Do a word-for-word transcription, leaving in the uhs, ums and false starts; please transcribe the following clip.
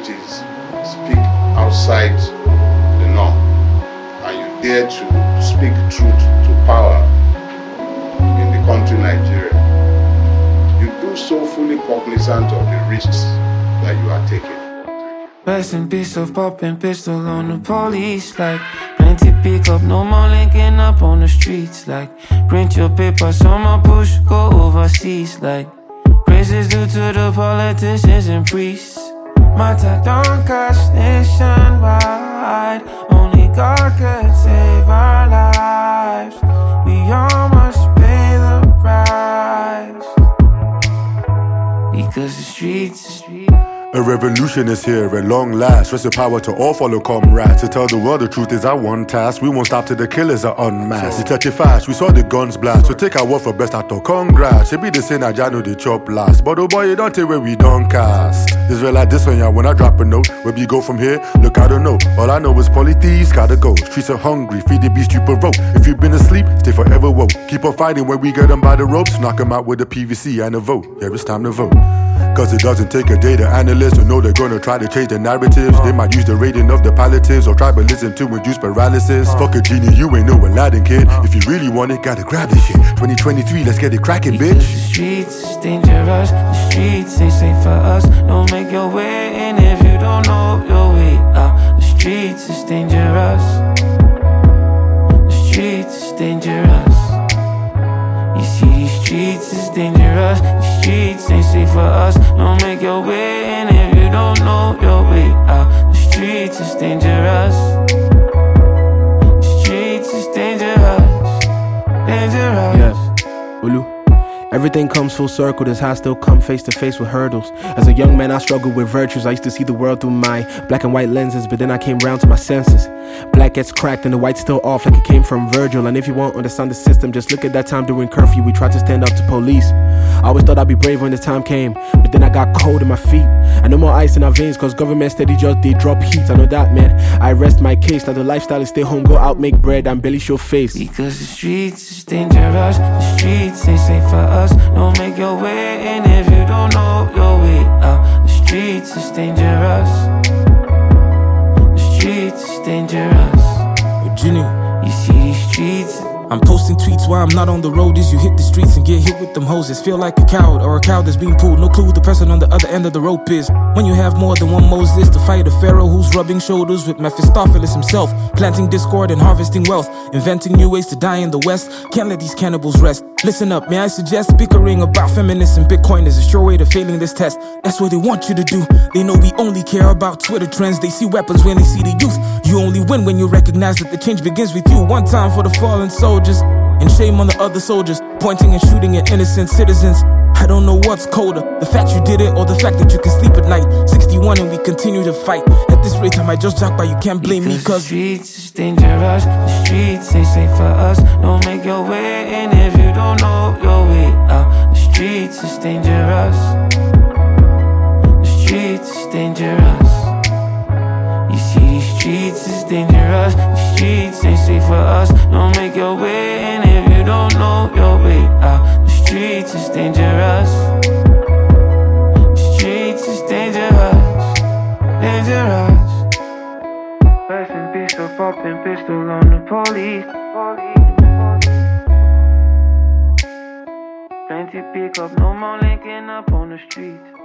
celebrities speak outside the norm, and you dare to speak truth to power in the country Nigeria, you do so fully cognizant of the risks that you are taking. Rest in peace of popping pistol on the police. Like plenty pick up, no more linking up on the streets. Like print your paper, some push, go overseas. Like praises due to the politicians and priests. Matter don't catch nationwide. Only God could save our lives. We all must pay the price. Because the streets, the streets. A revolution is here at long last. Rest in power to all fellow comrades. To tell the world the truth is our one task. We won't stop till the killers are unmasked. We touch it fast, we saw the guns blast. So take our word for best out of congrats. It be the same I know the chop last. But oh boy, you don't tell where we don't cast. It's real like this one, yeah, when I drop a note. Where we go from here, look, I don't know. All I know is politics gotta go. Streets are hungry, feed the beast you provoke. If you've been asleep, stay forever woke. Keep on fighting when we get them by the ropes. Knock them out with a P V C and a vote. Yeah, it's time to vote. Cause it doesn't take a data analyst to know they're gonna try to change the narratives. They might use the rating of the palliatives or tribalism to induce paralysis. Fuck a genie, you ain't no Aladdin, kid. If you really want it, gotta grab this shit. twenty twenty-three, let's get it cracking, bitch. Because the streets is dangerous. The streets ain't safe for us. Don't make your way in if you don't know your way out. The streets is dangerous. The streets is dangerous. You see, these streets is dangerous. The streets ain't safe for us. Don't make your way in if you don't know your way out. The streets is dangerous. The streets is dangerous. Dangerous. Yeah, Ulu. Everything comes full circle, this high still come face to face with hurdles. As a young man I struggled with virtues, I used to see the world through my black and white lenses. But then I came round to my senses. Black gets cracked and the white's still off like it came from Virgil. And if you won't understand the system, just look at that time during curfew. We tried to stand up to police. I always thought I'd be brave when this time came, but then I got cold in my feet. And no more ice in our veins, cause government steady just they drop heat. I know that, man, I rest my case. Now the lifestyle is stay home, go out, make bread and barely show face. Because the streets is dangerous. The streets ain't safe for us. Don't make your way in if you don't know your way out. The streets is dangerous. The streets is dangerous. Virginia, you see these streets. I'm posting tweets while I'm not on the road. As you hit the streets and get hit with them hoses, feel like a coward or a cow that's being pulled. No clue who the person on the other end of the rope is. When you have more than one Moses to fight a pharaoh who's rubbing shoulders with Mephistopheles himself, planting discord and harvesting wealth, inventing new ways to die in the West. Can't let these cannibals rest. Listen up, may I suggest bickering about feminists and Bitcoin is a sure way to failing this test. That's what they want you to do. They know we only care about Twitter trends. They see weapons when they see the youth. You only win when you recognize that the change begins with you. One time for the fallen soldiers, and shame on the other soldiers, pointing and shooting at innocent citizens. I don't know what's colder, the fact you did it or the fact that you can sleep at night. Sixty-one and we continue to fight. At this rate I might just jack, but you can't blame because me cause the streets is dangerous. The streets ain't safe for us. Don't make your way in if you don't know your way out. The streets is dangerous. The streets is dangerous. You see these streets is dangerous. The streets ain't safe for us. Don't make your way in if you don't know your way out. The streets is dangerous. The streets is dangerous. Dangerous. Rest in peace for popping pistol on the police. Plenty pick up, no more linking up on the streets.